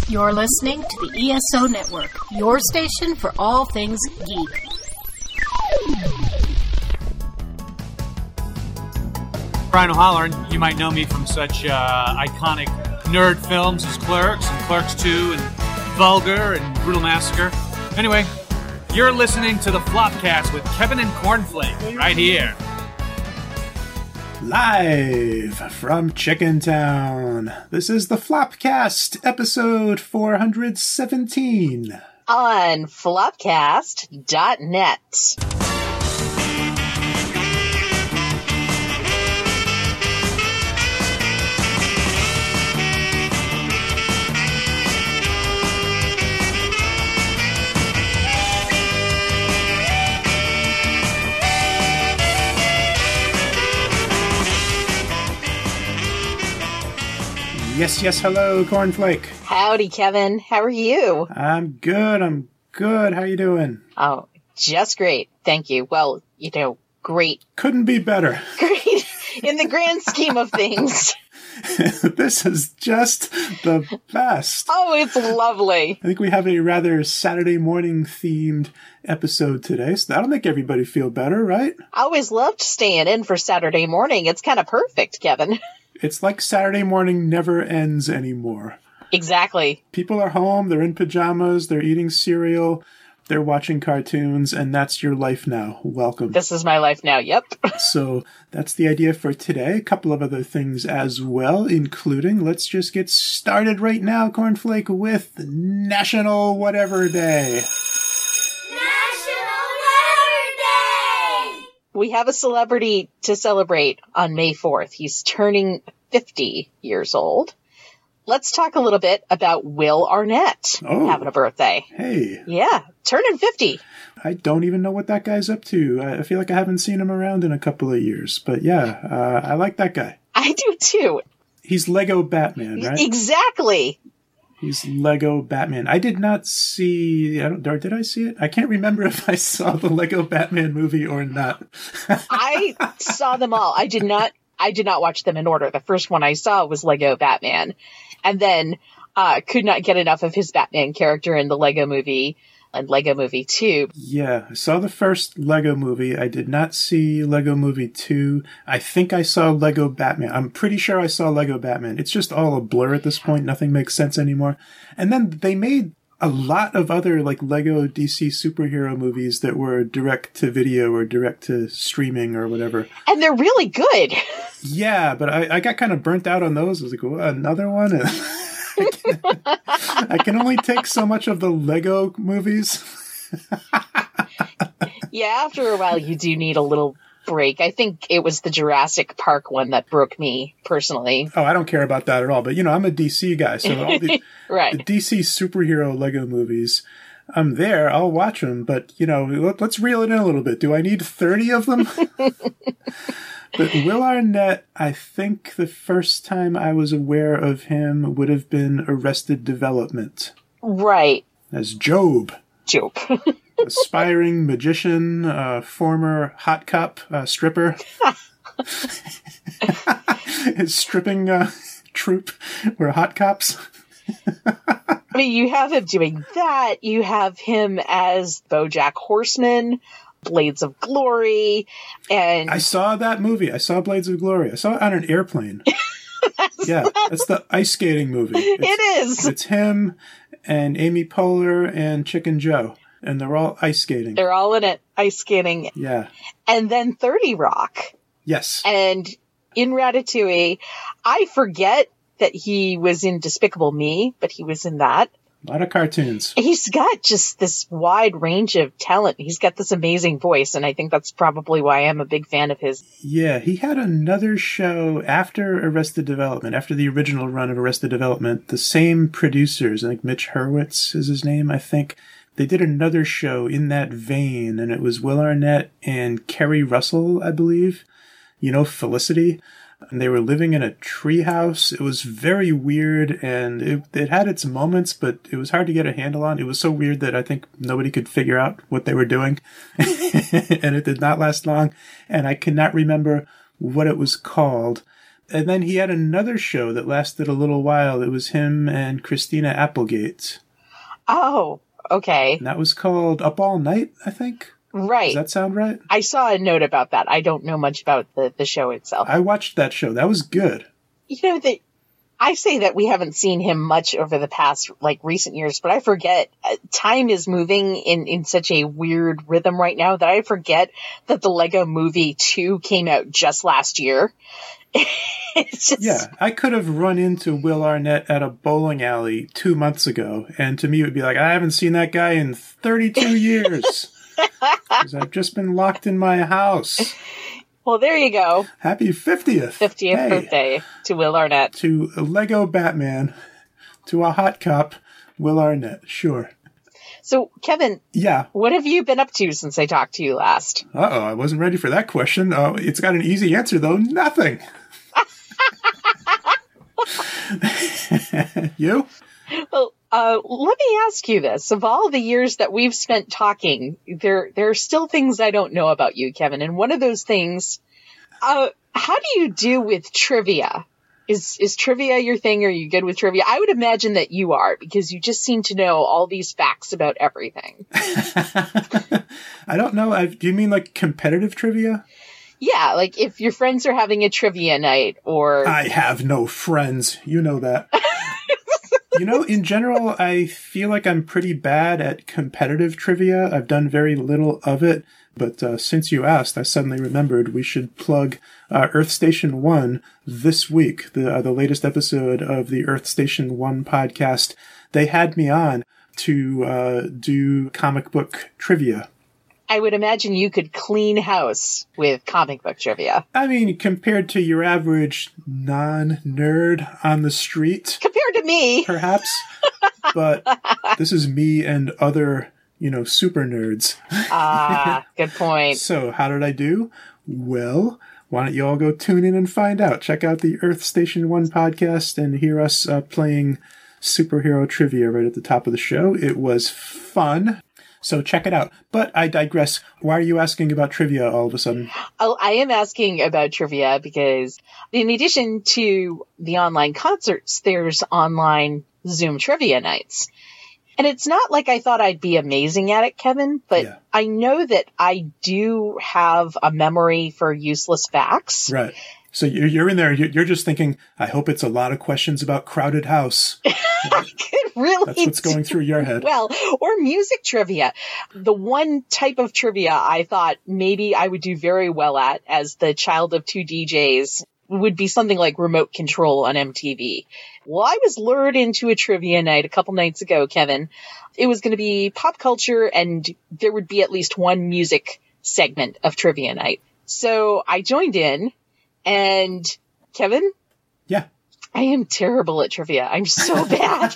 You're listening to the ESO Network, your station for all things geek. Brian O'Halloran, you might know me from such iconic nerd films as Clerks and Clerks 2 and Vulgar and Brutal Massacre. Anyway, you're listening to the Flopcast with Kevin and Cornflake right here. Live from Chickentown. This is the Flopcast, episode 417. On flopcast.net. Yes, hello, Cornflake. Howdy, Kevin. How are you? I'm good. How you doing? Oh, just great. Thank you. Well, great. Couldn't be better. Great. In the grand scheme of things. This is just the best. Oh, it's lovely. I think we have a rather Saturday morning themed episode today, so that'll make everybody feel better, right? I always loved staying in for Saturday morning. It's kind of perfect, Kevin. It's like Saturday morning never ends anymore. Exactly. People are home, they're in pajamas, they're eating cereal, they're watching cartoons, and that's your life now. Welcome. This is my life now, yep. So that's the idea for today. A couple of other things as well, including, let's just get started right now, Cornflake, with National Whatever Day. We have a celebrity to celebrate on May 4th. He's turning 50 years old. Let's talk a little bit about Will Arnett having a birthday. Hey. Yeah, turning 50. I don't even know what that guy's up to. I feel like I haven't seen him around in a couple of years. But yeah, I like that guy. I do too. He's Lego Batman, right? Exactly. He's Lego Batman. I did not see... did I see it? I can't remember if I saw the Lego Batman movie or not. I saw them all. I did not watch them in order. The first one I saw was Lego Batman. And then could not get enough of his Batman character in the Lego movie and Lego Movie 2. Yeah, I saw the first Lego movie. I did not see Lego Movie 2. I think I saw Lego Batman. I'm pretty sure I saw Lego Batman. It's just all a blur at this point. Nothing makes sense anymore. And then they made a lot of other like Lego DC superhero movies that were direct to video or direct to streaming or whatever. And they're really good. Yeah, but I got kind of burnt out on those. I was like, another one? I can only take so much of the Lego movies. Yeah, after a while, you do need a little break. I think it was the Jurassic Park one that broke me personally. Oh, I don't care about that at all. But, I'm a DC guy. So all the, right. The DC superhero Lego movies, I'm there. I'll watch them. But, let's reel it in a little bit. Do I need 30 of them? But Will Arnett, I think the first time I was aware of him would have been Arrested Development. Right. As Job. Job. Aspiring magician, former hot cup, stripper. His stripping troupe were hot cops. I mean, you have him doing that. You have him as BoJack Horseman. Blades of Glory, and I saw that movie. I saw Blades of Glory. I saw it on an airplane. That's the ice skating movie. It is. It's him and Amy Poehler and Chicken Joe, and they're all ice skating. They're all in it, ice skating. Yeah. And then 30 Rock. Yes. And in Ratatouille, I forget that he was in Despicable Me, but he was in that. A lot of cartoons. He's got just this wide range of talent. He's got this amazing voice, and I think that's probably why I'm a big fan of his. Yeah, he had another show after Arrested Development, after the original run of Arrested Development. The same producers, I think Mitch Hurwitz is his name, I think. They did another show in that vein, and it was Will Arnett and Kerry Russell, I believe. Felicity. And they were living in a treehouse. It was very weird, and it had its moments, but it was hard to get a handle on. It was so weird that I think nobody could figure out what they were doing. And it did not last long. And I cannot remember what it was called. And then he had another show that lasted a little while. It was him and Christina Applegate. Oh, okay. And that was called Up All Night, I think. Right. Does that sound right? I saw a note about that. I don't know much about the show itself. I watched that show. That was good. You know, I say that we haven't seen him much over the past, recent years, but I forget. Time is moving in such a weird rhythm right now that I forget that the Lego Movie 2 came out just last year. It's just... Yeah, I could have run into Will Arnett at a bowling alley 2 months ago, and to me it would be like, I haven't seen that guy in 32 years. Because I've just been locked in my house. Well, there you go. Happy 50th. 50th birthday to Will Arnett. To a Lego Batman. To a hot cop, Will Arnett. Sure. So, Kevin. Yeah. What have you been up to since I talked to you last? Uh-oh, I wasn't ready for that question. It's got an easy answer, though. Nothing. You? Well, let me ask you this. Of all the years that we've spent talking, there are still things I don't know about you, Kevin. And one of those things, how do you do with trivia? Is trivia your thing? Are you good with trivia? I would imagine that you are, because you just seem to know all these facts about everything. I don't know. Do you mean like competitive trivia? Yeah, like if your friends are having a trivia night or... I have no friends. You know that. You know, in general, I feel like I'm pretty bad at competitive trivia. I've done very little of it. But since you asked, I suddenly remembered we should plug Earth Station 1 this week, the latest episode of the Earth Station 1 podcast. They had me on to do comic book trivia. I would imagine you could clean house with comic book trivia. I mean, compared to your average non-nerd on the street. Compared to me. Perhaps. But this is me and other, super nerds. Ah, good point. So how did I do? Well, why don't you all go tune in and find out. Check out the Earth Station 1 podcast and hear us playing superhero trivia right at the top of the show. It was fun. So check it out. But I digress. Why are you asking about trivia all of a sudden? Oh, I am asking about trivia because in addition to the online concerts, there's online Zoom trivia nights. And it's not like I thought I'd be amazing at it, Kevin, but yeah. I know that I do have a memory for useless facts. Right. So you're in there, you're just thinking, I hope it's a lot of questions about Crowded House. I could really That's what's going through your head. Well, or music trivia. The one type of trivia I thought maybe I would do very well at as the child of two DJs would be something like Remote Control on MTV. Well, I was lured into a trivia night a couple nights ago, Kevin. It was going to be pop culture and there would be at least one music segment of trivia night. So I joined in. And Kevin? Yeah. I am terrible at trivia. I'm so bad.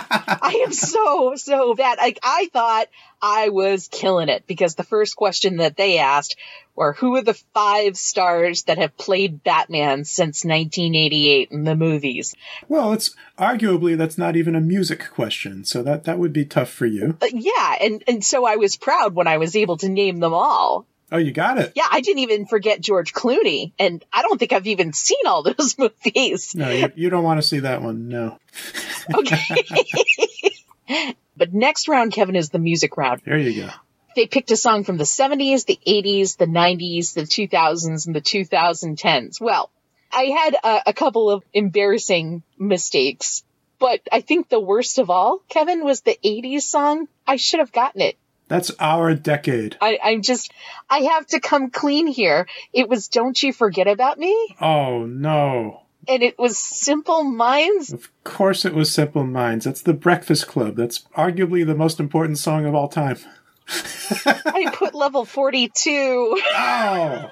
I am so bad. I thought I was killing it because the first question that they asked were, who are the 5 stars that have played Batman since 1988 in the movies? Well, it's arguably that's not even a music question, so that would be tough for you. Yeah, and so I was proud when I was able to name them all. Oh, you got it. Yeah, I didn't even forget George Clooney, and I don't think I've even seen all those movies. No, you don't want to see that one, no. Okay. But next round, Kevin, is the music round. There you go. They picked a song from the 70s, the 80s, the 90s, the 2000s, and the 2010s. Well, I had a couple of embarrassing mistakes, but I think the worst of all, Kevin, was the 80s song. I should have gotten it. That's our decade. I have to come clean here. It was Don't You Forget About Me. Oh, no. And it was Simple Minds. Of course it was Simple Minds. That's the Breakfast Club. That's arguably the most important song of all time. I put level 42. Oh.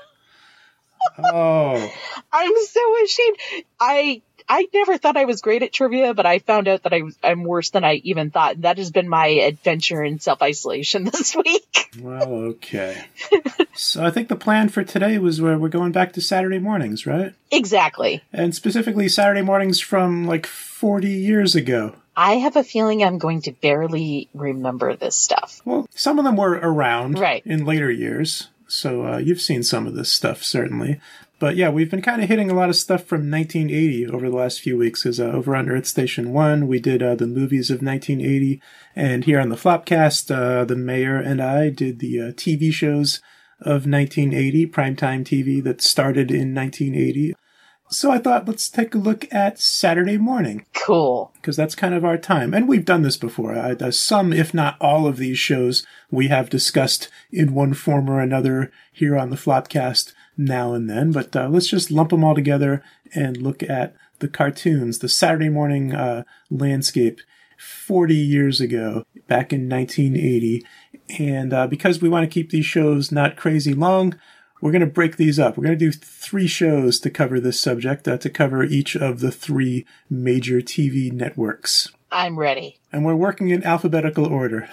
Oh. I'm so ashamed. I never thought I was great at trivia, but I found out that I'm worse than I even thought. That has been my adventure in self-isolation this week. Well, okay. So I think the plan for today was where we're going back to Saturday mornings, right? Exactly. And specifically Saturday mornings from like 40 years ago. I have a feeling I'm going to barely remember this stuff. Well, some of them were around right. in later years. So you've seen some of this stuff, certainly. But yeah, we've been kind of hitting a lot of stuff from 1980 over the last few weeks, because over on Earth Station 1, we did the movies of 1980, and here on the Flopcast, the mayor and I did the TV shows of 1980, primetime TV that started in 1980. So I thought, let's take a look at Saturday morning. Cool. Because that's kind of our time. And we've done this before. Some, if not all of these shows, we have discussed in one form or another here on the Flopcast now and then. But let's just lump them all together and look at the cartoons, the Saturday morning landscape 40 years ago, back in 1980. And because we want to keep these shows not crazy long, we're going to break these up. We're going to do 3 shows to cover this subject, to cover each of the 3 major TV networks. I'm ready. And we're working in alphabetical order,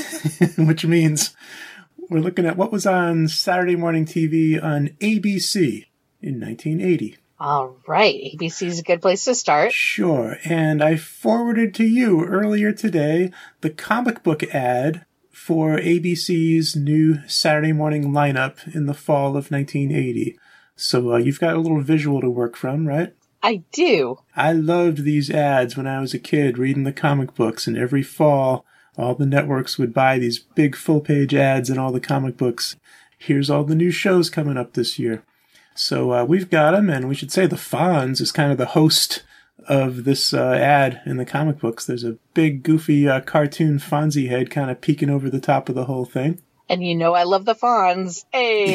which means we're looking at what was on Saturday morning TV on ABC in 1980. All right. ABC is a good place to start. Sure. And I forwarded to you earlier today the comic book ad for ABC's new Saturday morning lineup in the fall of 1980. So you've got a little visual to work from, right? I do. I loved these ads when I was a kid reading the comic books, and every fall all the networks would buy these big full-page ads in all the comic books. Here's all the new shows coming up this year. So we've got them, and we should say the Fonz is kind of the host of this ad in the comic books. There's a big, goofy cartoon Fonzie head kind of peeking over the top of the whole thing. And you know I love the Fonz.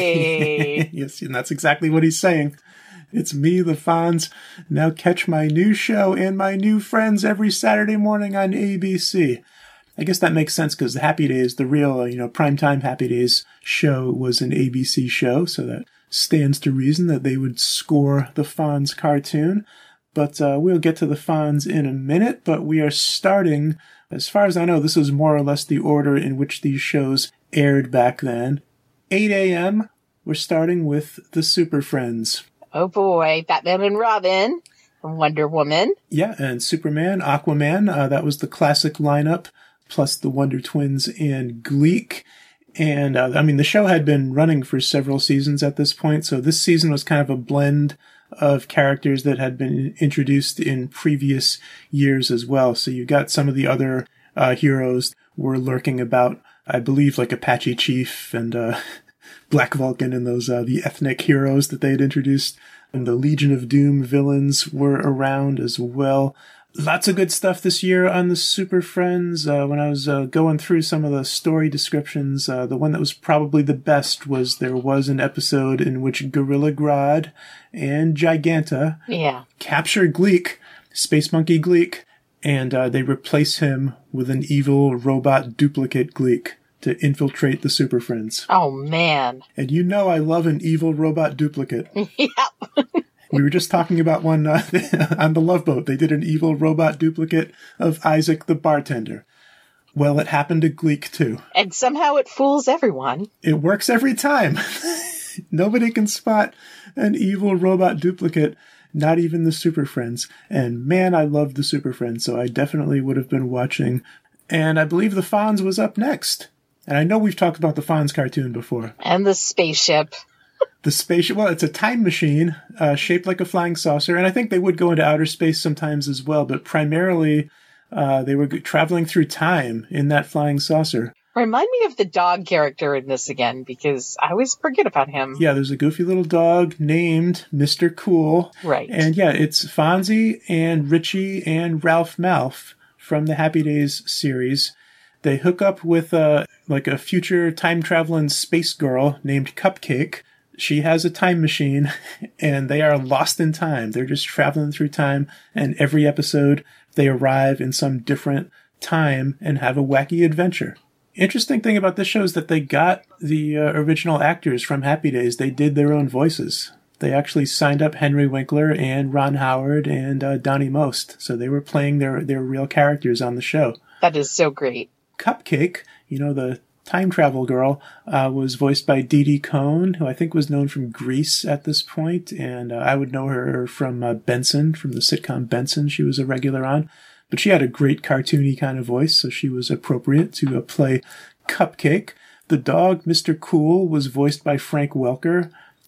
Hey! Yes, and that's exactly what he's saying. It's me, the Fonz. Now catch my new show and my new friends every Saturday morning on ABC. I guess that makes sense because the Happy Days, the real, primetime Happy Days show was an ABC show, so that stands to reason that they would score the Fonz cartoon. But we'll get to the Fonz in a minute, but we are starting, as far as I know, this is more or less the order in which these shows aired back then. 8 a.m., we're starting with the Super Friends. Oh boy, Batman and Robin, Wonder Woman. Yeah, and Superman, Aquaman, that was the classic lineup, plus the Wonder Twins and Gleek. And, the show had been running for several seasons at this point, so this season was kind of a blend of characters that had been introduced in previous years as well. So you got some of the other heroes were lurking about, I believe, like Apache Chief and Black Vulcan and those the ethnic heroes that they had introduced. And the Legion of Doom villains were around as well. Lots of good stuff this year on the Super Friends. When I was going through some of the story descriptions, the one that was probably the best was there was an episode in which Gorilla Grodd and Giganta capture Gleek, Space Monkey Gleek, and they replace him with an evil robot duplicate Gleek to infiltrate the Super Friends. Oh, man. And I love an evil robot duplicate. Yep. We were just talking about one on the Love Boat. They did an evil robot duplicate of Isaac the bartender. Well, it happened to Gleek, too. And somehow it fools everyone. It works every time. Nobody can spot an evil robot duplicate, not even the Super Friends. And man, I loved the Super Friends, so I definitely would have been watching. And I believe the Fonz was up next. And I know we've talked about the Fonz cartoon before. And the spaceship. The spaceship, well, it's a time machine shaped like a flying saucer, and I think they would go into outer space sometimes as well, but primarily they were traveling through time in that flying saucer. Remind me of the dog character in this again, because I always forget about him. Yeah, there's a goofy little dog named Mr. Cool. Right. And yeah, it's Fonzie and Richie and Ralph Malph from the Happy Days series. They hook up with a future time-traveling space girl named Cupcake. She has a time machine, and they are lost in time. They're just traveling through time, and every episode they arrive in some different time and have a wacky adventure. Interesting thing about this show is that they got the original actors from Happy Days. They did their own voices. They actually signed up Henry Winkler and Ron Howard and Donnie Most, so they were playing their real characters on the show. That is so great. Cupcake, the time travel girl, was voiced by Didi Cohn, who I think was known from Grease at this point, and I would know her from Benson, from the sitcom Benson. She was a regular on, but she had a great cartoony kind of voice, so she was appropriate to play Cupcake. The dog, Mr. Cool, was voiced by Frank Welker.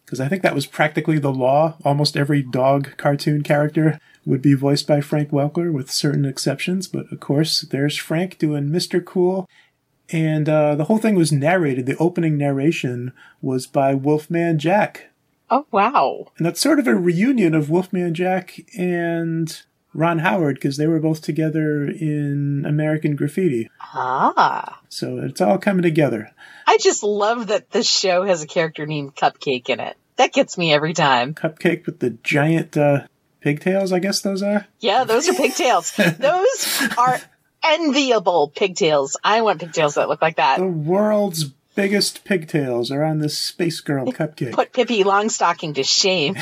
because I think that was practically the law. Almost every dog cartoon character would be voiced by Frank Welker, with certain exceptions. But, of course, there's Frank doing Mr. Cool. And the whole thing was narrated. The opening narration was by Wolfman Jack. Oh, wow. And that's sort of a reunion of Wolfman Jack and Ron Howard, because they were both together in American Graffiti. Ah. So it's all coming together. I just love that this show has a character named Cupcake in it. That gets me every time. Cupcake with the giant pigtails, I guess those are? Yeah, those are pigtails. Those are enviable pigtails. I want pigtails that look like that. The world's biggest pigtails are on this Space Girl Cupcake. Put Pippi Longstocking to shame.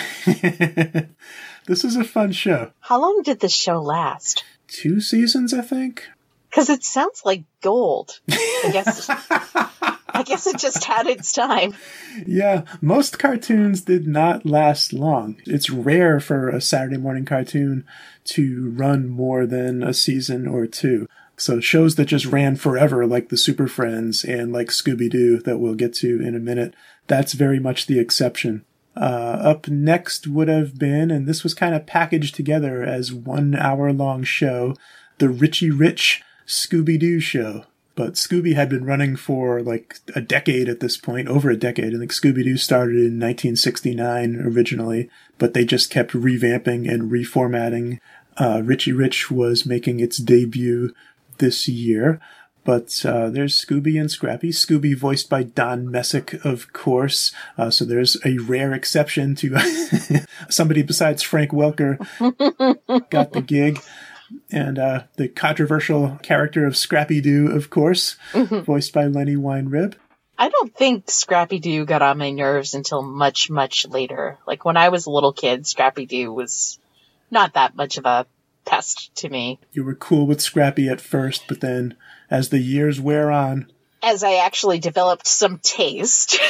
This is a fun show. How long did this show last? 2 seasons, I think. Because it sounds like gold. I guess it just had its time. Yeah, most cartoons did not last long. It's rare for a Saturday morning cartoon to run more than a season or 2. So shows that just ran forever, like the Super Friends and like Scooby-Doo, that we'll get to in a minute, that's very much the exception. Up next would have been, and this was kind of packaged together as 1 hour-long show, the Richie Rich Scooby-Doo show. But Scooby had been running for like a decade at this point, over a decade. I think Scooby-Doo started in 1969 originally, but they just kept revamping and reformatting. Richie Rich was making its debut this year. But there's Scooby and Scrappy. Scooby voiced by Don Messick, of course. So there's a rare exception to somebody besides Frank Welker got the gig. And the controversial character of Scrappy-Doo, of course, voiced by Lenny Weinrib. I don't think Scrappy-Doo got on my nerves until much, much later. Like, when I was a little kid, Scrappy-Doo was not that much of a pest to me. You were cool with Scrappy at first, but then as the years wear on... As I actually developed some taste.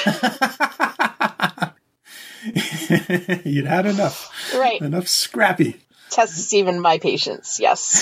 You'd had enough. Right. Enough Scrappy. Tests even my patience, yes.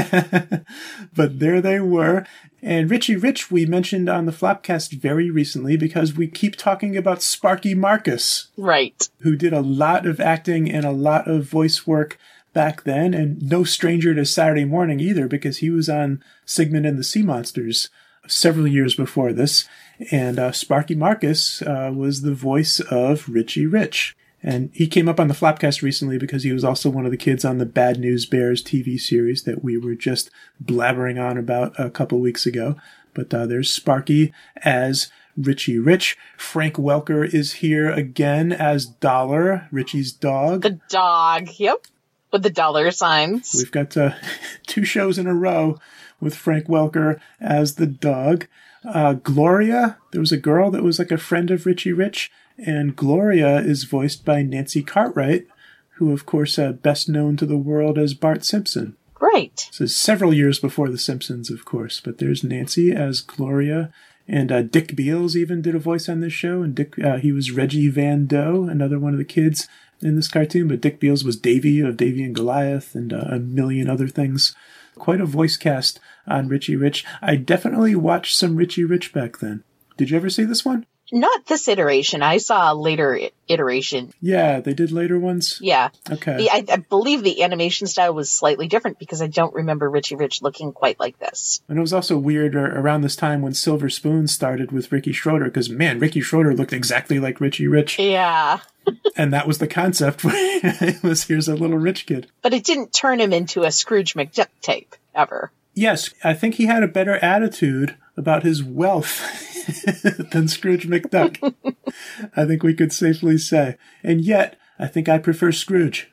But there they were. And Richie Rich we mentioned on the Flopcast very recently because we keep talking about Sparky Marcus. Right. Who did a lot of acting and a lot of voice work back then, and no stranger to Saturday Morning either, because he was on Sigmund and the Sea Monsters several years before this. And Sparky Marcus was the voice of Richie Rich. And he came up on the Flopcast recently because he was also one of the kids on the Bad News Bears TV series that we were just blabbering on about a couple weeks ago. But there's Sparky as Richie Rich. Frank Welker is here again as Dollar, Richie's dog. The dog, yep. With the dollar signs. We've got 2 shows in a row with Frank Welker as the dog. Gloria, there was a girl that was like a friend of Richie Rich. And Gloria is voiced by Nancy Cartwright, who, of course, best known to the world as Bart Simpson. Right. This is several years before The Simpsons, of course. But there's Nancy as Gloria. And Dick Beals even did a voice on this show. And Dick, he was Reggie Van Doe, another one of the kids in this cartoon. But Dick Beals was Davy of Davy and Goliath and a million other things. Quite a voice cast on Richie Rich. I definitely watched some Richie Rich back then. Did you ever see this one? Not this iteration. I saw a later iteration. Yeah, they did later ones? Yeah. Okay. I believe the animation style was slightly different because I don't remember Richie Rich looking quite like this. And it was also weird around this time when Silver Spoon started with Ricky Schroeder, because, man, Ricky Schroeder looked exactly like Richie Rich. Yeah. And that was the concept. It was, here's a little rich kid. But it didn't turn him into a Scrooge McDuck type, ever. Yes, I think he had a better attitude about his wealth than Scrooge McDuck. I think we could safely say. And yet, I think I prefer Scrooge.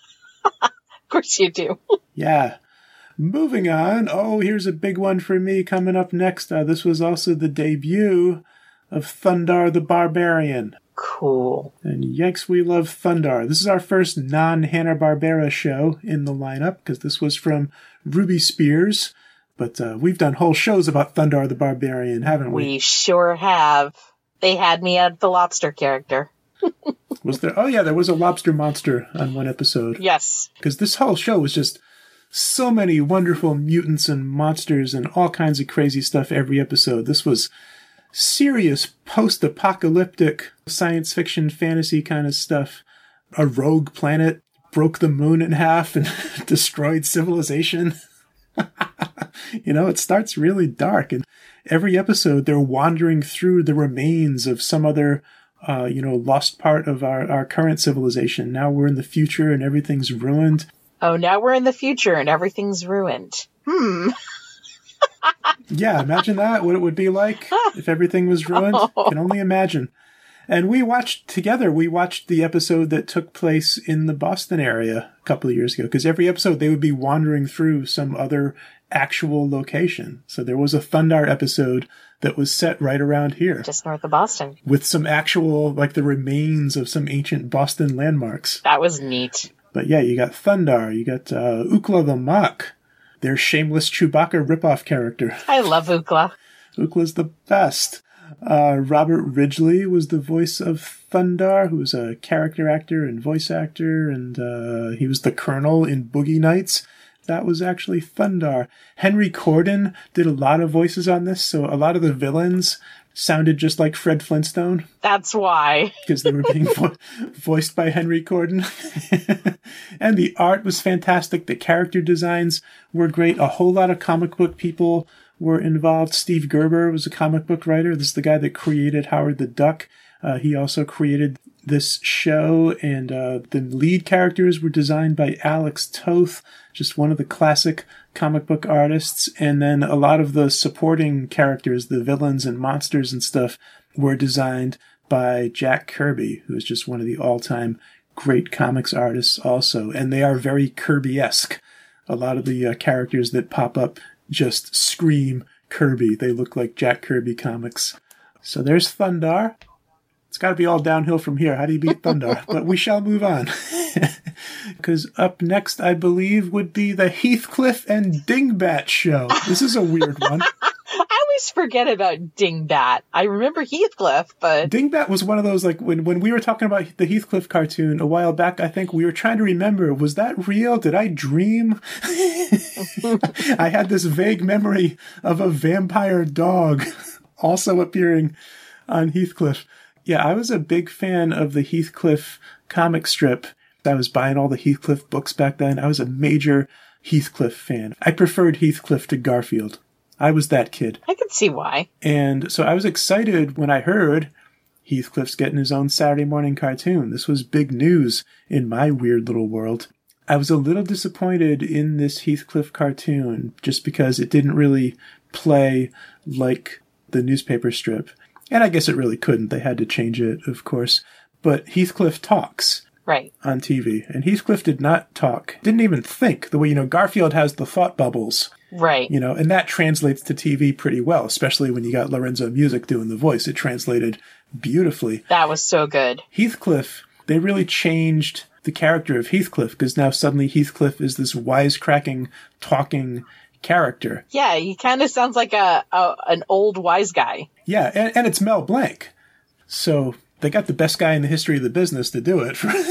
Of course you do. Yeah. Moving on. Oh, here's a big one for me coming up next. This was also the debut of Thundarr the Barbarian. Cool. And Yanks, we love Thundarr. This is our first non-Hanna-Barbera show in the lineup, because this was from Ruby Spears. But we've done whole shows about Thundarr the Barbarian, haven't we? We sure have. They had me at the lobster character. Was there? Oh, yeah, there was a lobster monster on one episode. Yes. Because this whole show was just so many wonderful mutants and monsters and all kinds of crazy stuff every episode. This was serious post-apocalyptic science fiction fantasy kind of stuff. A rogue planet broke the moon in half and destroyed civilization. It starts really dark, and every episode they're wandering through the remains of some other lost part of our current civilization. Now we're in the future and everything's ruined. Oh, now we're in the future and everything's ruined. Yeah, imagine that, what it would be like if everything was ruined. I can only imagine. And we watched the episode that took place in the Boston area a couple of years ago, because every episode they would be wandering through some other actual location. So there was a Thundar episode that was set right around here. Just north of Boston. With some actual, the remains of some ancient Boston landmarks. That was neat. But yeah, you got Thundar, you got Ookla the Mock, their shameless Chewbacca ripoff character. I love Ookla. Ookla's the best. Robert Ridgely was the voice of Thundar, who was a character actor and voice actor, and he was the Colonel in Boogie Nights. That was actually Thundar. Henry Corden did a lot of voices on this, so a lot of the villains sounded just like Fred Flintstone. That's why. Because they were being voiced by Henry Corden. And the art was fantastic. The character designs were great. A whole lot of comic book people were involved. Steve Gerber was a comic book writer. This is the guy that created Howard the Duck. He also created this show, and the lead characters were designed by Alex Toth, just one of the classic comic book artists. And then a lot of the supporting characters, the villains and monsters and stuff, were designed by Jack Kirby, who is just one of the all-time great comics artists also. And they are very Kirby-esque. A lot of the characters that pop up just scream Kirby. They look like Jack Kirby comics. So there's Thundar. It's got to be all downhill from here. How do you beat Thundar? But we shall move on. Because up next, I believe, would be the Heathcliff and Dingbat show. This is a weird one. I always forget about Dingbat. I remember Heathcliff, but... Dingbat was one of those, when we were talking about the Heathcliff cartoon a while back, I think we were trying to remember, was that real? Did I dream? I had this vague memory of a vampire dog also appearing on Heathcliff. Yeah, I was a big fan of the Heathcliff comic strip. I was buying all the Heathcliff books back then. I was a major Heathcliff fan. I preferred Heathcliff to Garfield. I was that kid. I could see why. And so I was excited when I heard Heathcliff's getting his own Saturday morning cartoon. This was big news in my weird little world. I was a little disappointed in this Heathcliff cartoon just because it didn't really play like the newspaper strip. And I guess it really couldn't. They had to change it, of course. But Heathcliff talks. Right. On TV. And Heathcliff did not talk. Didn't even think. The way, Garfield has the thought bubbles. Right. And that translates to TV pretty well, especially when you got Lorenzo Music doing the voice. It translated beautifully. That was so good. Heathcliff, they really changed the character of Heathcliff, because now suddenly Heathcliff is this wisecracking, talking character. Yeah, he kind of sounds like an old wise guy. Yeah, and it's Mel Blanc. So they got the best guy in the history of the business to do it,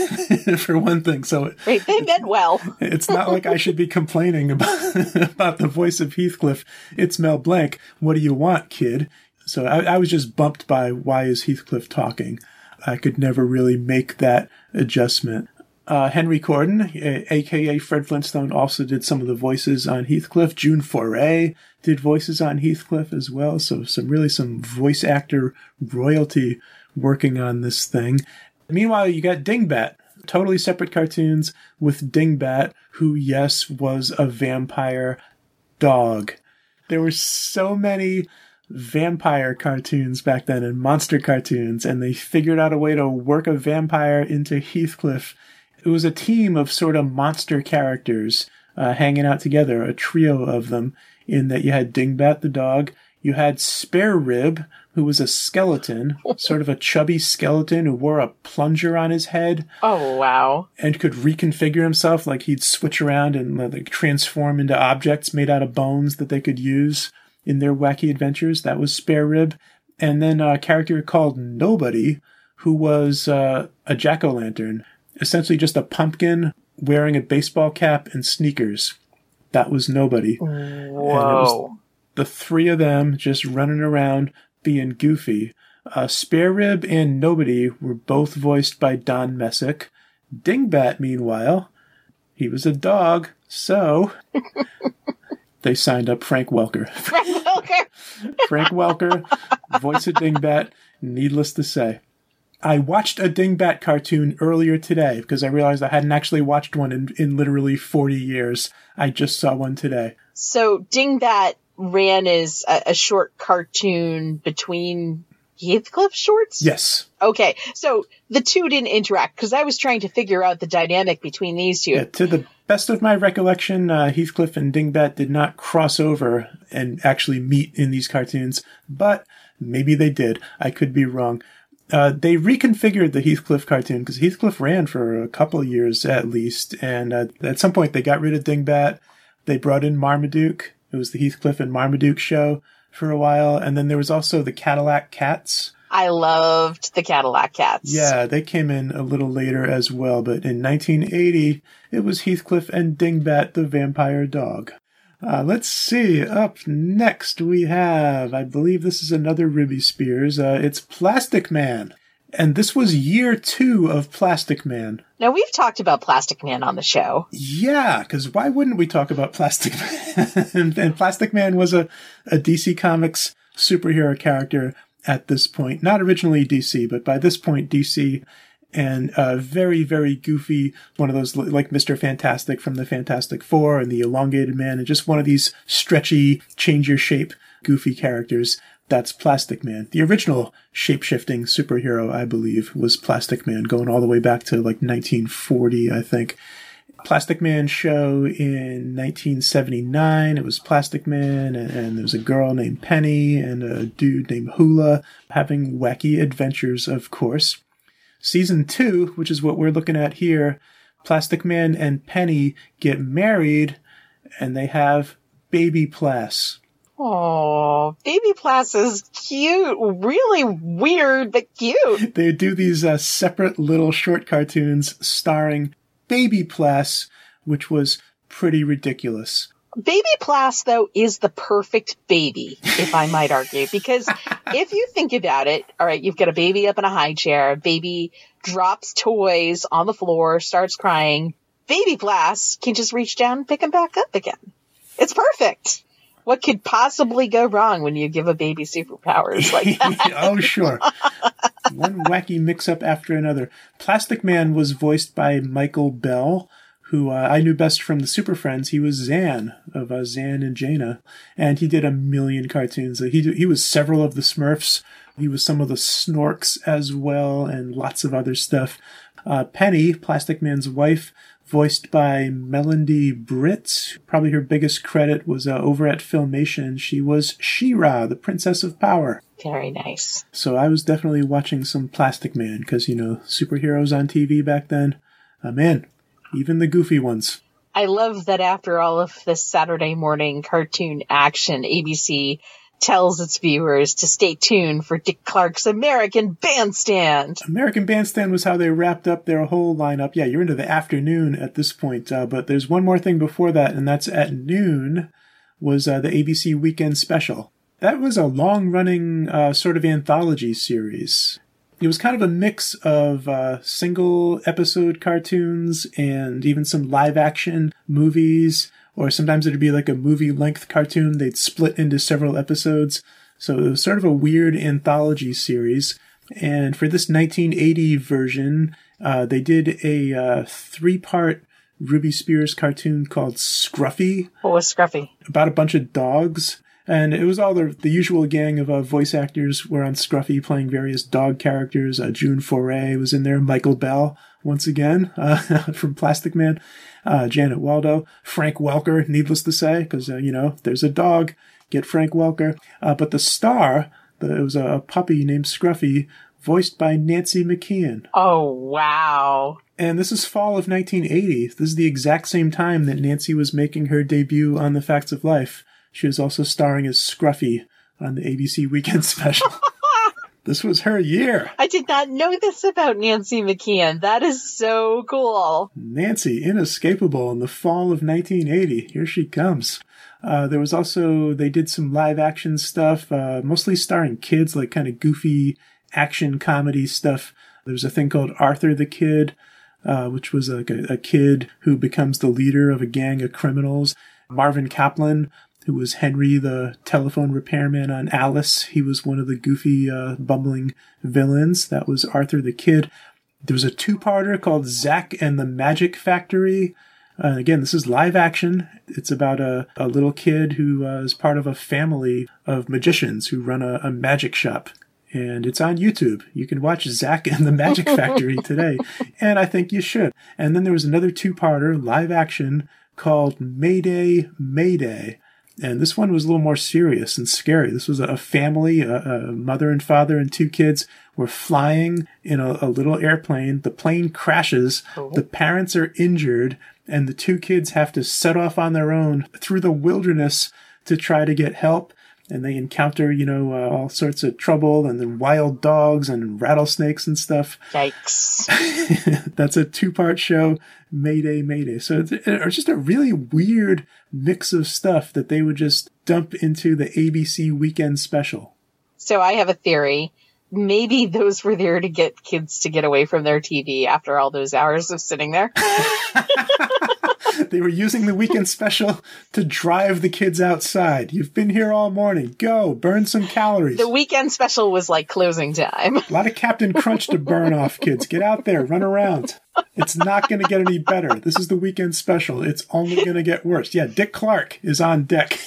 for one thing. So they meant well. It's not like I should be complaining about the voice of Heathcliff. It's Mel Blanc. What do you want, kid? So I was just bumped by, why is Heathcliff talking? I could never really make that adjustment. Henry Corden, a.k.a. Fred Flintstone, also did some of the voices on Heathcliff. June Foray did voices on Heathcliff as well. So some voice actor royalty working on this thing. Meanwhile, you got Dingbat. Totally separate cartoons with Dingbat, who, yes, was a vampire dog. There were so many vampire cartoons back then and monster cartoons, and they figured out a way to work a vampire into Heathcliff. It was a team of sort of monster characters hanging out together, a trio of them, in that you had Dingbat the dog, you had Spare Rib, who was a skeleton, sort of a chubby skeleton who wore a plunger on his head. Oh, wow. And could reconfigure himself, like he'd switch around and transform into objects made out of bones that they could use in their wacky adventures. That was Spare Rib. And then a character called Nobody, who was a jack-o'-lantern, essentially just a pumpkin wearing a baseball cap and sneakers. That was Nobody. Whoa. And it was the three of them just running around being goofy. Spare Rib and Nobody were both voiced by Don Messick. Dingbat, meanwhile, he was a dog, so they signed up Frank Welker. Frank Welker. Frank Welker, voice of Dingbat, needless to say. I watched a Dingbat cartoon earlier today because I realized I hadn't actually watched one in literally 40 years. I just saw one today. So Dingbat ran as a short cartoon between Heathcliff shorts? Yes. Okay, so the two didn't interact because I was trying to figure out the dynamic between these two. Yeah, to the best of my recollection, Heathcliff and Dingbat did not cross over and actually meet in these cartoons, but maybe they did. I could be wrong. They reconfigured the Heathcliff cartoon because Heathcliff ran for a couple of years at least, and at some point they got rid of Dingbat. They brought in Marmaduke. It was the Heathcliff and Marmaduke show for a while, and then there was also the Cadillac Cats. I loved the Cadillac Cats. Yeah, they came in a little later as well, but in 1980, it was Heathcliff and Dingbat the vampire dog. Let's see. Up next we have, I believe this is another Ruby Spears. It's Plastic Man. And this was year 2 of Plastic Man. Now, we've talked about Plastic Man on the show. Yeah, because why wouldn't we talk about Plastic Man? and Plastic Man was a DC Comics superhero character at this point. Not originally DC, but by this point DC. And very, very goofy, one of those like Mr. Fantastic from the Fantastic Four and the Elongated Man, and just one of these stretchy, change your shape, goofy characters. That's Plastic Man. The original shape-shifting superhero, I believe, was Plastic Man, going all the way back to like 1940, I think. Plastic Man show in 1979. It was Plastic Man, and there was a girl named Penny and a dude named Hula having wacky adventures, of course. Season 2, which is what we're looking at here, Plastic Man and Penny get married, and they have Baby Plas. Oh, Baby Plas is cute. Really weird, but cute. They do these separate little short cartoons starring Baby Plas, which was pretty ridiculous. Baby Plas, though, is the perfect baby, if I might argue, because if you think about it, all right, you've got a baby up in a high chair, baby drops toys on the floor, starts crying. Baby Plas can just reach down and pick him back up again. It's perfect. What could possibly go wrong when you give a baby superpowers like that? Oh, sure. One wacky mix-up after another. Plastic Man was voiced by Michael Bell, who I knew best from the Super Friends. He was Zan of Zan and Jaina, and he did a million cartoons. He was several of the Smurfs. He was some of the Snorks as well, and lots of other stuff. Penny, Plastic Man's wife, voiced by Melody Britt. Probably her biggest credit was over at Filmation. She was She-Ra, the Princess of Power. Very nice. So I was definitely watching some Plastic Man, because, superheroes on TV back then. Man, even the goofy ones. I love that after all of this Saturday morning cartoon action, ABC tells its viewers to stay tuned for Dick Clark's American Bandstand. American Bandstand was how they wrapped up their whole lineup. Yeah, you're into the afternoon at this point, but there's one more thing before that, and that's at noon was the ABC Weekend Special. That was a long-running sort of anthology series. It was kind of a mix of single-episode cartoons and even some live-action movies, or sometimes it'd be like a movie-length cartoon. They'd split into several episodes. So it was sort of a weird anthology series. And for this 1980 version, they did a 3-part Ruby Spears cartoon called Scruffy. What was Scruffy? About a bunch of dogs. And it was all the usual gang of voice actors were on Scruffy playing various dog characters. June Foray was in there. Michael Bell, once again, from Plastic Man. Janet Waldo. Frank Welker, needless to say, because, there's a dog. Get Frank Welker. But the star, it was a puppy named Scruffy, voiced by Nancy McKeon. Oh, wow. And this is fall of 1980. This is the exact same time that Nancy was making her debut on The Facts of Life. She was also starring as Scruffy on the ABC Weekend Special. This was her year. I did not know this about Nancy McKeon. That is so cool. Nancy, inescapable in the fall of 1980. Here she comes. There was also, they did some live action stuff, mostly starring kids, like kind of goofy action comedy stuff. There's a thing called Arthur the Kid, which was like a kid who becomes the leader of a gang of criminals. Marvin Kaplan, who was Henry the telephone repairman on Alice. He was one of the goofy, bumbling villains. That was Arthur the Kid. There was a two-parter called Zack and the Magic Factory. Again, this is live action. It's about a little kid who is part of a family of magicians who run a magic shop. And it's on YouTube. You can watch Zack and the Magic Factory today. And I think you should. And then there was another two-parter, live action, called Mayday, Mayday. And this one was a little more serious and scary. This was a family, a mother and father and two kids were flying in a little airplane. The plane crashes. Oh. The parents are injured. And the two kids have to set off on their own through the wilderness to try to get help. And they encounter, all sorts of trouble and then wild dogs and rattlesnakes and stuff. Yikes. That's a two-part show, Mayday, Mayday. So it's just a really weird mix of stuff that they would just dump into the ABC Weekend Special. So I have a theory. Maybe those were there to get kids to get away from their TV after all those hours of sitting there. They were using the Weekend Special to drive the kids outside. You've been here all morning. Go, burn some calories. The Weekend Special was like closing time. A lot of Captain Crunch to burn off, kids. Get out there, run around. It's not going to get any better. This is the Weekend Special. It's only going to get worse. Yeah, Dick Clark is on deck.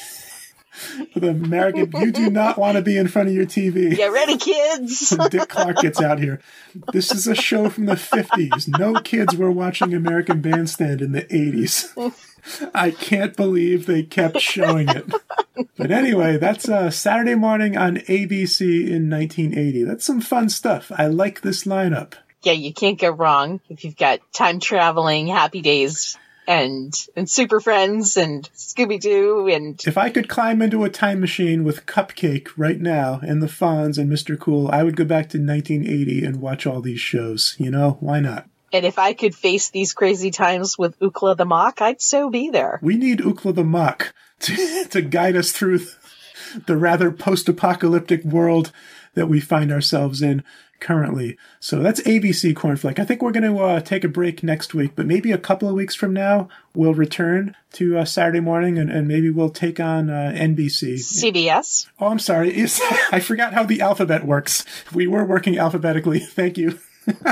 For the American, you do not want to be in front of your TV. Get ready, kids. Dick Clark gets out here. This is a show from the 50s. No kids were watching American Bandstand in the 80s. I can't believe they kept showing it. But anyway, that's Saturday morning on ABC in 1980. That's some fun stuff. I like this lineup. Yeah, you can't go wrong if you've got time traveling, Happy Days, and Super Friends and Scooby-Doo and... If I could climb into a time machine with Cupcake right now and the Fonz and Mr. Cool, I would go back to 1980 and watch all these shows. Why not? And if I could face these crazy times with Ookla the Mock, I'd so be there. We need Ookla the Mock to guide us through the rather post-apocalyptic world that we find ourselves in currently. So that's ABC Cornflake. I think we're going to take a break next week, but maybe a couple of weeks from now, we'll return to Saturday morning and maybe we'll take on NBC. CBS? Oh, I'm sorry. I forgot how the alphabet works. We were working alphabetically. Thank you.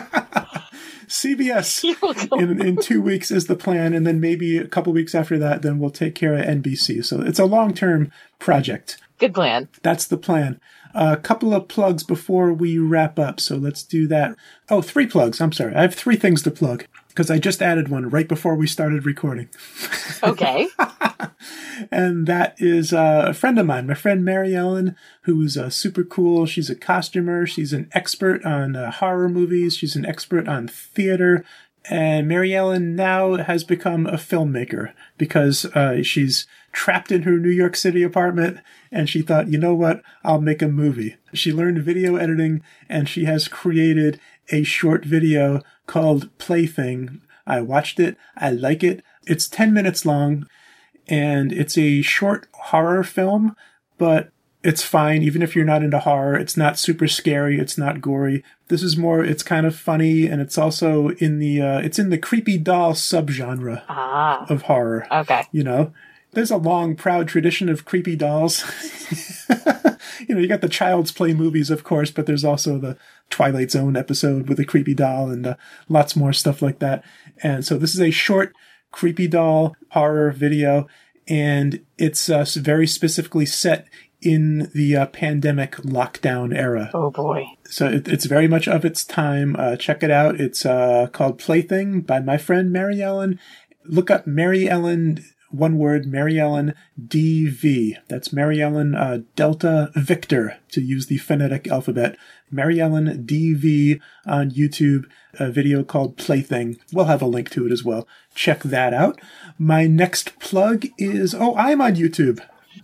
CBS in 2 weeks is the plan, and then maybe a couple weeks after that, then we'll take care of NBC. So it's a long-term project. Good plan. That's the plan. A couple of plugs before we wrap up, so let's do that. Oh, 3 plugs. I'm sorry. I have 3 things to plug, because I just added one right before we started recording. Okay. And that is a friend of mine, my friend Mary Ellen, who's super cool. She's a costumer. She's an expert on horror movies. She's an expert on theater. And Mary Ellen now has become a filmmaker because she's trapped in her New York City apartment. And she thought, you know what? I'll make a movie. She learned video editing and she has created a short video called Plaything. I watched it. I like it. It's 10 minutes long and it's a short horror film, but it's fine. Even if you're not into horror, it's not super scary. It's not gory. This is more, it's kind of funny. And it's also in the creepy doll subgenre of horror. Okay. There's a long, proud tradition of creepy dolls. You got the Child's Play movies, of course, but there's also the Twilight Zone episode with a creepy doll and lots more stuff like that. And so this is a short creepy doll horror video, and it's very specifically set in the pandemic lockdown era. Oh, boy. So it's very much of its time. Check it out. It's called Plaything by my friend Mary Ellen. Look up Mary Ellen, one word, Mary Ellen DV. That's Mary Ellen Delta Victor, to use the phonetic alphabet. Mary Ellen DV on YouTube, a video called Plaything. We'll have a link to it as well. Check that out. My next plug is, I'm on YouTube.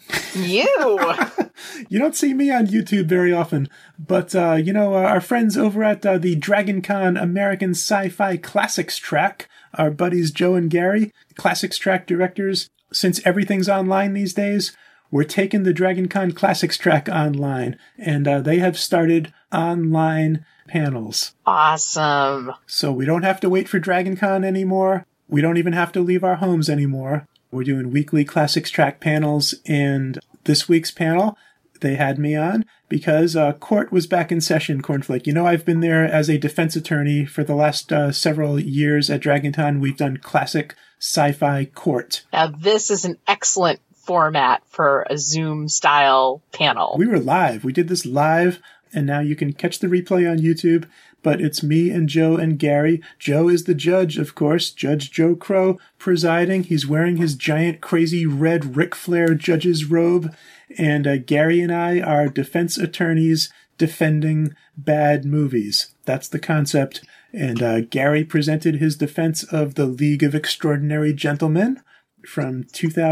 You don't see me on YouTube very often, but, our friends over at the Dragon Con American Sci-Fi Classics Track, our buddies Joe and Gary, Classics Track directors, since everything's online these days, we're taking the DragonCon Classics track online, and they have started online panels. Awesome. So we don't have to wait for DragonCon anymore. We don't even have to leave our homes anymore. We're doing weekly Classics track panels, and this week's panel, they had me on because court was back in session, Cornflake. You know, I've been there as a defense attorney for the last several years at DragonCon. We've done classic sci-fi court. Now, this is an excellent format for a Zoom-style panel. We were live. We did this live, and now you can catch the replay on YouTube. But it's me and Joe and Gary. Joe is the judge, of course. Judge Joe Crow presiding. He's wearing his giant, crazy red Ric Flair judge's robe. And Gary and I are defense attorneys defending bad movies. That's the concept. And Gary presented his defense of The League of Extraordinary Gentlemen from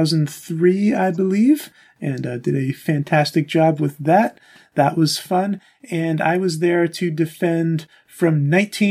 2003, I believe, and did a fantastic job with that. That was fun. And I was there to defend from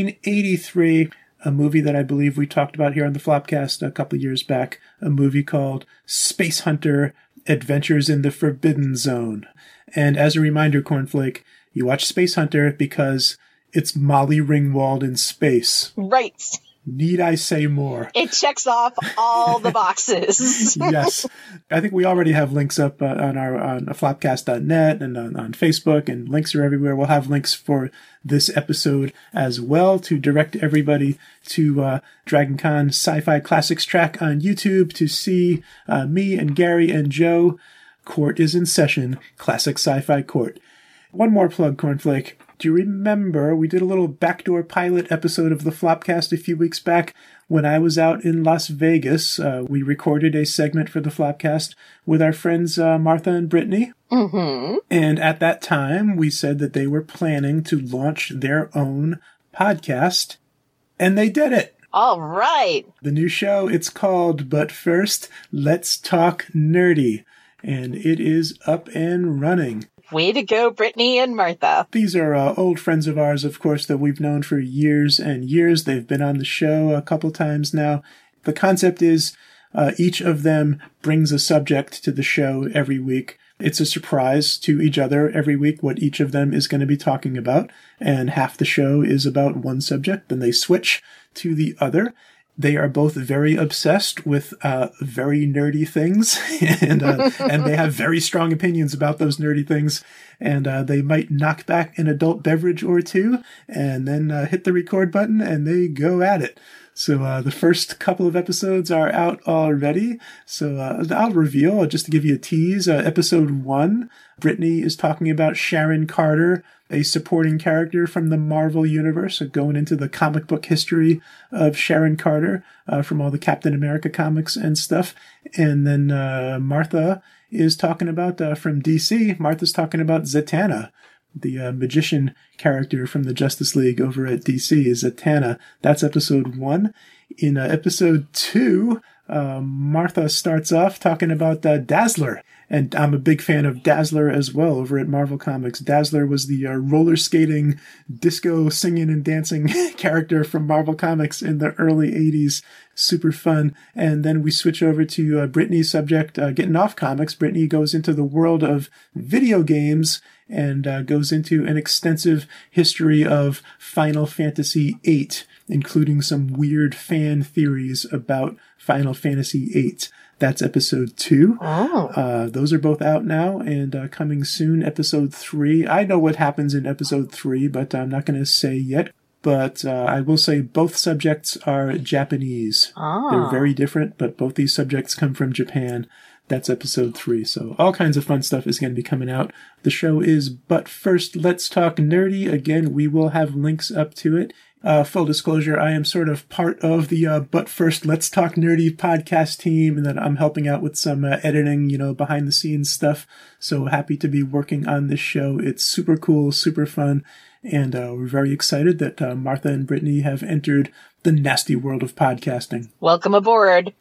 1983, a movie that I believe we talked about here on the Flopcast a couple of years back, a movie called Space Hunter: Adventures in the Forbidden Zone. And as a reminder, Cornflake, you watch Space Hunter because it's Molly Ringwald in space. Right. Need I say more? It checks off all the boxes. Yes. I think we already have links up on flopcast.net and on Facebook, and links are everywhere. We'll have links for this episode as well to direct everybody to DragonCon Sci-Fi Classics track on YouTube to see me and Gary and Joe. Court is in session. Classic Sci-Fi Court. One more plug, Cornflake. Do you remember we did a little backdoor pilot episode of the Flopcast a few weeks back when I was out in Las Vegas? We recorded a segment for the Flopcast with our friends Martha and Brittany. Mm-hmm. And at that time, we said that they were planning to launch their own podcast. And they did it. All right. The new show, it's called But First, Let's Talk Nerdy. And it is up and running. Way to go, Brittany and Martha. These are old friends of ours, of course, that we've known for years and years. They've been on the show a couple times now. The concept is each of them brings a subject to the show every week. It's a surprise to each other every week what each of them is going to be talking about. And half the show is about one subject. Then they switch to the other. They are both very obsessed with very nerdy things, and they have very strong opinions about those nerdy things. And they might knock back an adult beverage or two, and then hit the record button, and they go at it. So the first couple of episodes are out already. So I'll reveal, just to give you a tease, episode 1, Brittany is talking about Sharon Carter, a supporting character from the Marvel Universe, going into the comic book history of Sharon Carter from all the Captain America comics and stuff. And then Martha is talking about, from DC, Martha's talking about Zatanna, the magician character from the Justice League over at DC, Zatanna. That's episode 1. In episode 2, Martha starts off talking about Dazzler. And I'm a big fan of Dazzler as well over at Marvel Comics. Dazzler was the roller skating, disco singing and dancing character from Marvel Comics in the early 80s. Super fun. And then we switch over to Brittany's subject, getting off comics. Brittany goes into the world of video games and goes into an extensive history of Final Fantasy VIII, including some weird fan theories about Final Fantasy VIII. That's episode 2. Oh. Those are both out now and coming soon. Episode 3. I know what happens in episode 3, but I'm not going to say yet. But I will say both subjects are Japanese. They're very different, but both these subjects come from Japan. That's episode 3. So all kinds of fun stuff is going to be coming out. The show is But First, Let's Talk Nerdy. Again, we will have links up to it. Full disclosure, I am sort of part of the But First, Let's Talk Nerdy podcast team, and then I'm helping out with some editing, behind the scenes stuff. So happy to be working on this show. It's super cool, super fun, and we're very excited that Martha and Brittany have entered the nasty world of podcasting. Welcome aboard.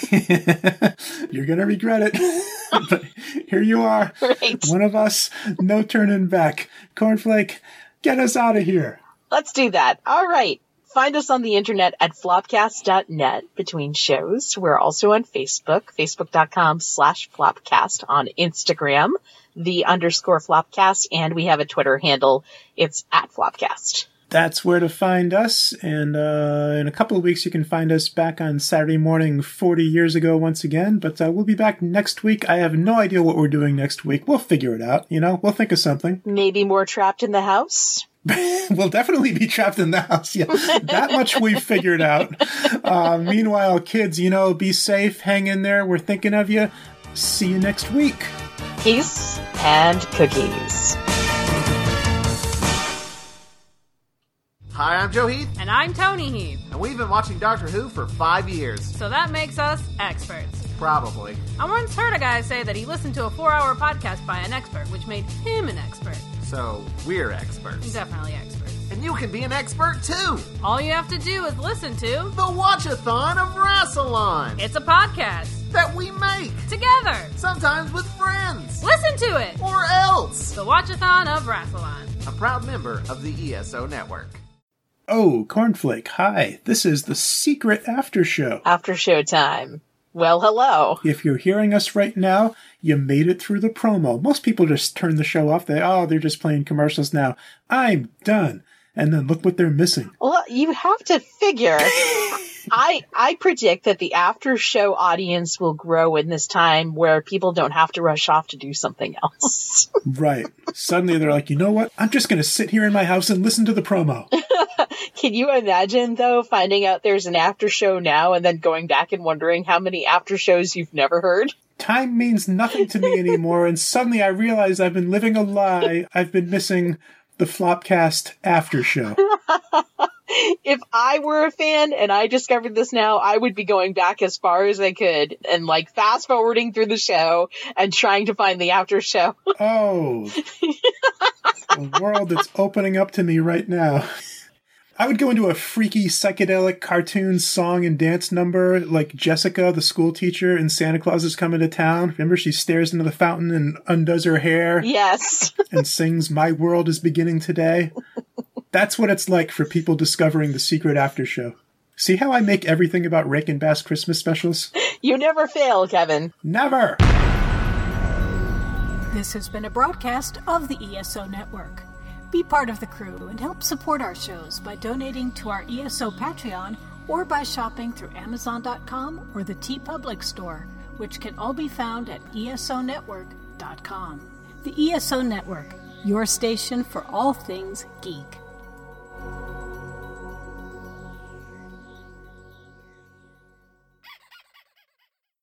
You're going to regret it. But here you are. Right. One of us, no turning back. Cornflake, get us out of here. Let's do that. All right. Find us on the internet at flopcast.net between shows. We're also on Facebook, facebook.com/flopcast, on Instagram, _Flopcast, and we have a Twitter handle. It's @Flopcast. That's where to find us. And in a couple of weeks, you can find us back on Saturday morning 40 years ago once again. But we'll be back next week. I have no idea what we're doing next week. We'll figure it out. We'll think of something. Maybe more Trapped in the House? We'll definitely be trapped in the house. Yeah, that much we've figured out. Meanwhile, kids, be safe. Hang in there. We're thinking of you. See you next week. Peace and cookies. Hi, I'm Joe Heath. And I'm Tony Heath. And we've been watching Doctor Who for 5 years. So that makes us experts. Probably. I once heard a guy say that he listened to a 4-hour podcast by an expert, which made him an expert. So, we're experts. Definitely experts. And you can be an expert, too! All you have to do is listen to The Watchathon of Rassilon! It's a podcast that we make! together! Sometimes with friends! Listen to it! Or else! The Watchathon of Rassilon. A proud member of the ESO Network. Oh, Cornflake, hi. This is the secret after show. After show time. Well, hello. If you're hearing us right now, you made it through the promo. Most people just turn the show off. They're just playing commercials now. I'm done. And then look what they're missing. Well, you have to figure. I predict that the after show audience will grow in this time where people don't have to rush off to do something else. Right. Suddenly they're like, you know what? I'm just going to sit here in my house and listen to the promo. Can you imagine, though, finding out there's an after show now and then going back and wondering how many after shows you've never heard? Time means nothing to me anymore, and suddenly I realize I've been living a lie. I've been missing the Flopcast after show. If I were a fan and I discovered this now, I would be going back as far as I could and fast forwarding through the show and trying to find the after show. Oh, the world that's opening up to me right now. I would go into a freaky psychedelic cartoon song and dance number like Jessica, the school teacher in Santa Claus is Coming to Town. Remember, she stares into the fountain and undoes her hair. Yes. And sings My World is Beginning Today. That's what it's like for people discovering the secret after show. See how I make everything about Rake and Bass Christmas specials? You never fail, Kevin. Never! This has been a broadcast of the ESO Network. Be part of the crew and help support our shows by donating to our ESO Patreon or by shopping through Amazon.com or the TeePublic store, which can all be found at ESONetwork.com. The ESO Network, your station for all things geek.